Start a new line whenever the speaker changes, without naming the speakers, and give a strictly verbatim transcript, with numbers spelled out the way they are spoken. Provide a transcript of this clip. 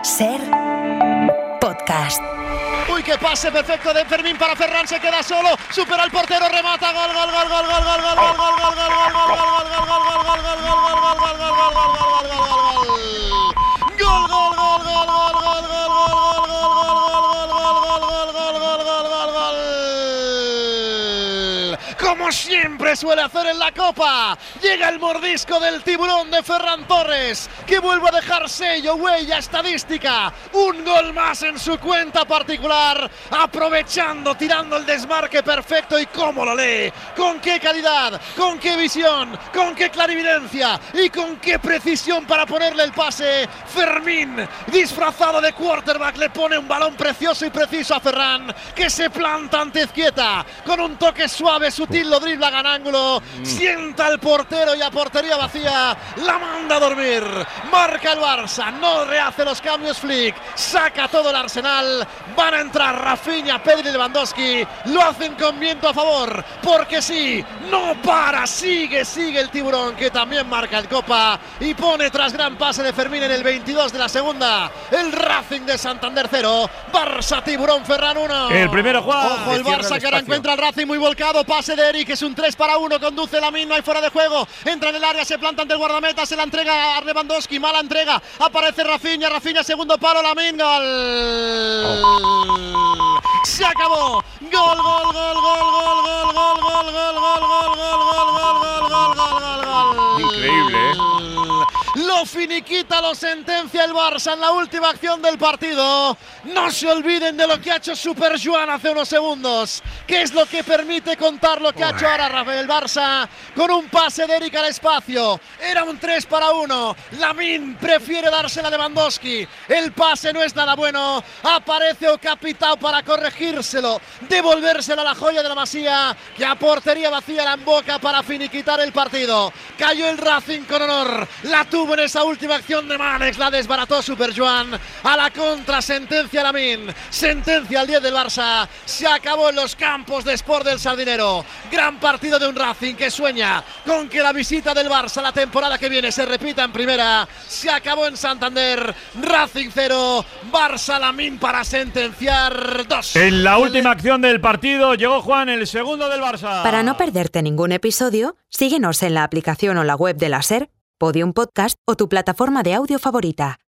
Ser Podcast.
Uy, qué pase perfecto de Fermín para Ferran, se queda solo, supera al portero, remata, gol, gol, gol, gol, gol, gol, gol, gol, gol, gol, gol, gol, gol, como siempre suele hacer en la Copa. Llega el mordisco del tiburón de Ferran Torres, que vuelve a dejar sello, huella estadística. Un gol más en su cuenta particular, aprovechando, tirando el desmarque perfecto. Y cómo lo lee, con qué calidad, con qué visión, con qué clarividencia y con qué precisión para ponerle el pase. Fermín, disfrazado de quarterback, le pone un balón precioso y preciso a Ferran, que se planta ante Izquieta con un toque suave, sutil, lo dribla, gana ángulo, mm. sienta al portero y a portería vacía la manda a dormir. Marca el Barça, no rehace los cambios Flick, saca todo el arsenal. Van a entrar Rafinha, Pedri y Lewandowski, lo hacen con viento a favor, porque sí, no para, sigue, sigue el tiburón, que también marca el Copa y pone tras gran pase de Fermín en el veintidós de la segunda, el Racing de Santander cero, Barça tiburón Ferran uno.
El primero, Juan.
Ojo el Barça que ahora encuentra al Racing muy volcado, pase de Eric, es un tres para uno, conduce Lamine, no hay fuera de juego, entra en el área, se planta ante el guardameta, se la entrega a Lewandowski, mala entrega, aparece Rafinha, Rafinha segundo palo, Lamine, gol. Oh. Se acabó. Gol, gol, gol, gol, gol, gol, gol, gol, gol, gol, gol, gol, gol, gol, gol, gol, gol, gol.
Increíble, ¿eh?
Lo finiquita, lo sentencia el Barça en la última acción del partido. No se olviden de lo que ha hecho Super Joan hace unos segundos, que es lo que permite contar lo que ha hecho ahora Rafael Barça con un pase de Eric al espacio. Era un tres para uno. Lamine prefiere dársela a Lewandowski. El pase no es nada bueno. Aparece Okapitao para corregírselo, devolvérselo a la joya de la Masía, que a portería vacía la emboca para finiquitar el partido. Cayó el Racing con honor. La tuvo en esa última acción de Manex, la desbarató Super Joan. A la contra sentencia Lamine, sentencia al diez del Barça. Se acabó en los campos de Sport del Sardinero. Gran partido de un Racing que sueña con que la visita del Barça la temporada que viene se repita en primera. Se acabó en Santander. Racing cero, Barça Lamine para sentenciar dos.
En la última acción del partido llegó Juan, el segundo del Barça.
Para no perderte ningún episodio, síguenos en la aplicación o la web de la Ser, Podium Podcast o tu plataforma de audio favorita.